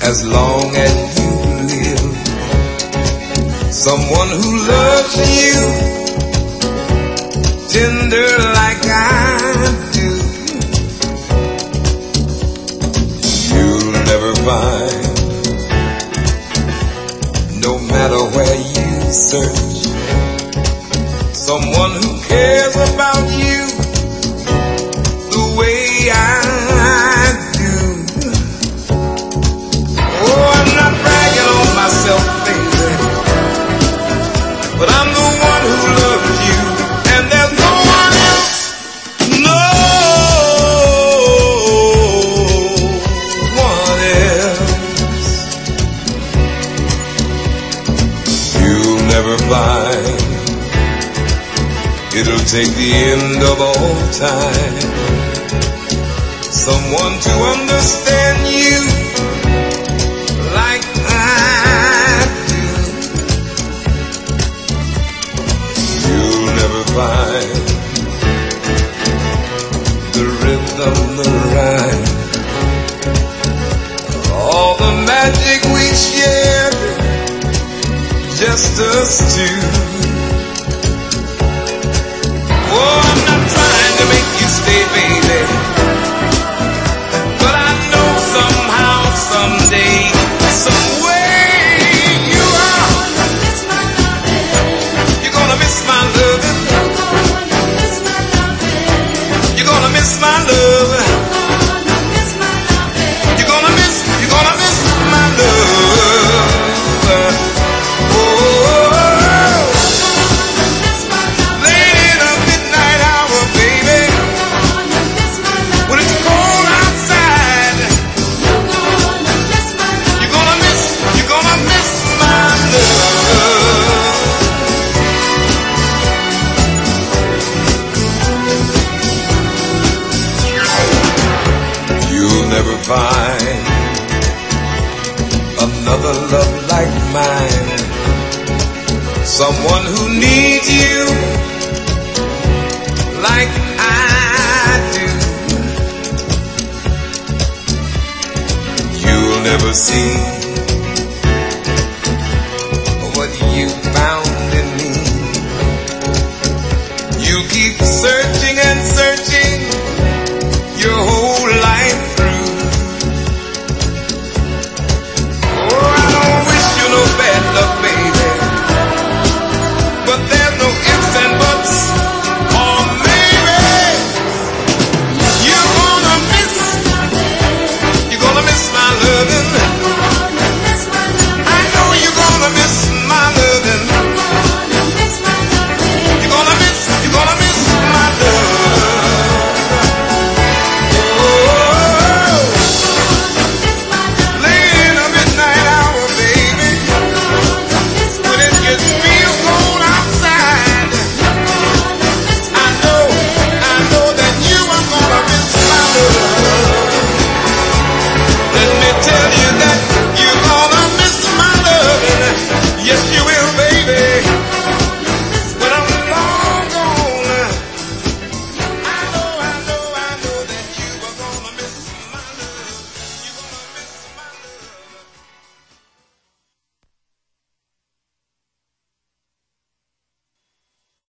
as long as you live. Someone who loves you tender like I do. You'll never find, no matter where you search, someone who cares about you the way I do. Oh, I'm not bragging on myself, baby, but I'm the one who loves you, and there's no one else, no one else. You'll never find, it'll take the end of all time, someone to understand you like I do. You'll never find the rhythm, the rhyme, all the magic we shared, just us two. Oh, I'm not trying to make you stay, baby, but I know somehow, someday, some way you are. You're gonna miss my loving. You're gonna miss my love. You're gonna miss my love. Never find another love like mine, someone who needs you like I do. You'll never see what you found in me. You keep searching and searching your whole life through. Oh, I don't wish you no bad luck, baby, but